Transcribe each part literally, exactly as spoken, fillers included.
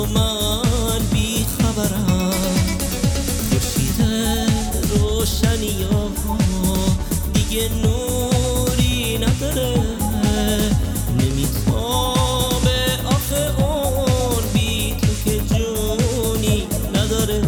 من بی خبرم. خورشید روشنی ها دیگه نوری نداره، نمیتابه آخه اون بی تو که جونی نداره.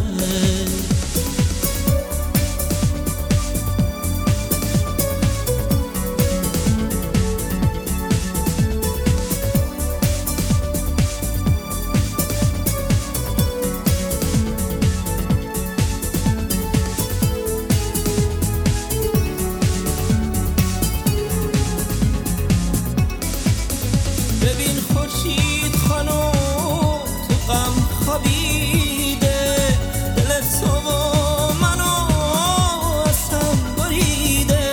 ببین خورشید خانم تو غم خوابیده، دل تو و منو اصلا بریده.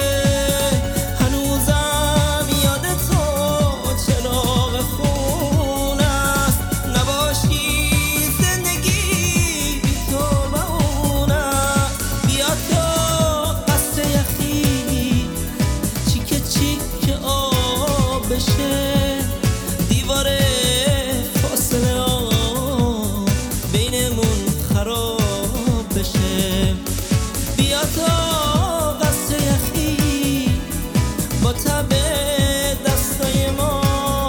هنوزم یاد تو چراغ خونه است، نباشی زندگی بی تو و اونه. بیا تا قصر یخی چیکه چیکه آب بشه، دیوار فاصله ها بینمون خراب بشه. بیا تا قصر یخی با تب دستای ما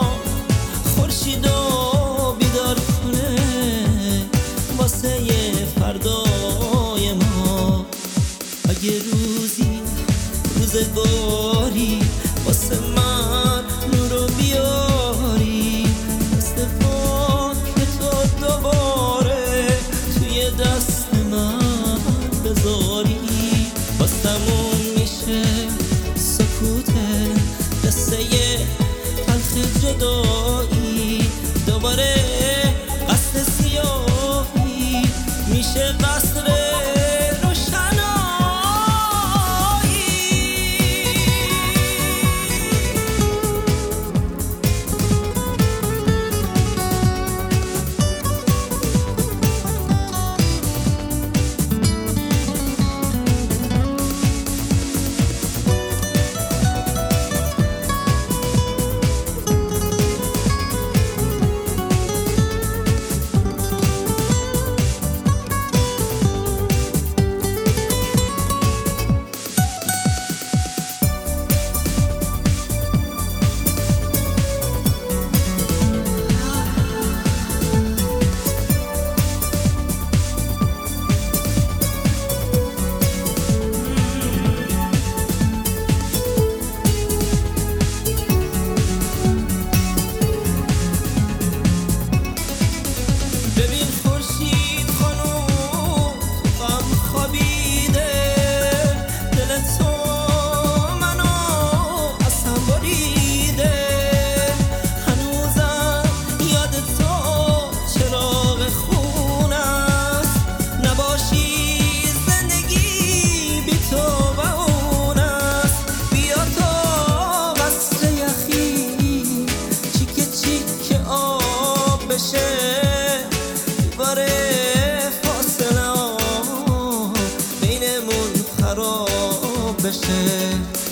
خورشیدو بیدار کنه واسه فردای ما. اگه روزی روزگاری واسه من نورو بیاری، دست پاک تو دوباره توی دست من بذاری، باستمون میشه سکوت قصه تلخ جدایی. دوباره قصد سیاهی میشه قصر دیوار فاصله ها بینمون خراب بشه.